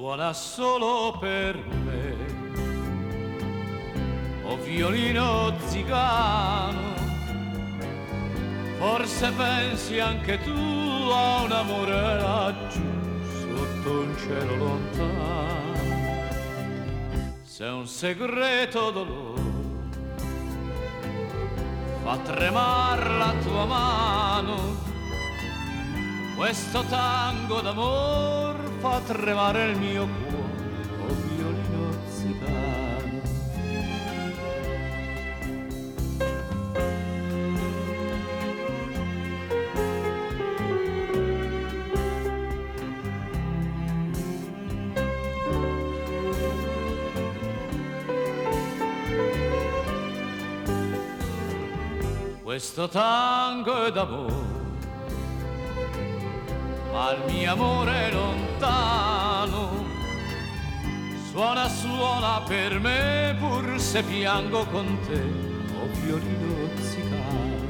suona solo per me. O violino zigano, forse pensi anche tu a un amore laggiù sotto un cielo lontano. Se un segreto dolore fa tremar la tua mano, questo tango d'amor fa tremare il mio cuore, o violino zigano. Questo tango è d'amore, ma il mio amore lontano suona, suona per me, pur se piango con te, o violino zigano.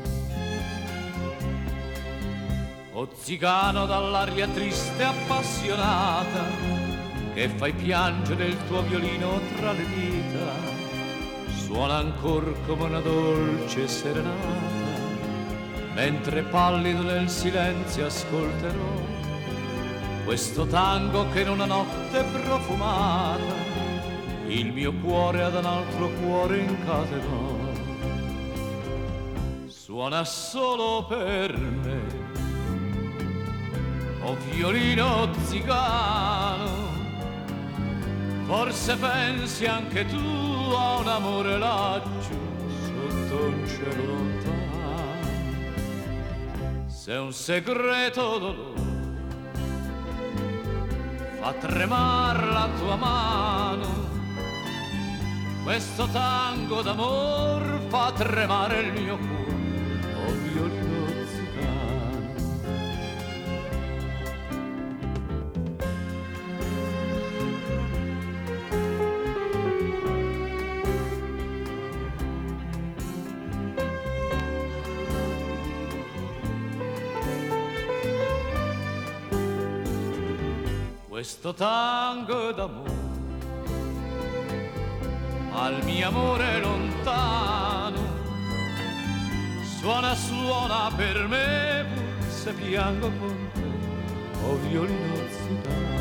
O zigano dall'aria triste e appassionata, che fai piangere il tuo violino tra le dita, suona ancor come una dolce serenata, mentre pallido nel silenzio ascolterò questo tango che in una notte profumata il mio cuore ad un altro cuore incatenò. Suona solo per me, o violino zigano, forse pensi anche tu a un amore laggiù sotto un cielo lontano. Se un segreto dolore fa tremar la tua mano, questo tango d'amor fa tremare il mio cuore, o violino zigano. Questo tango d'amore al mio amore lontano suona, suona per me, pur se piango con te, o violino zigano.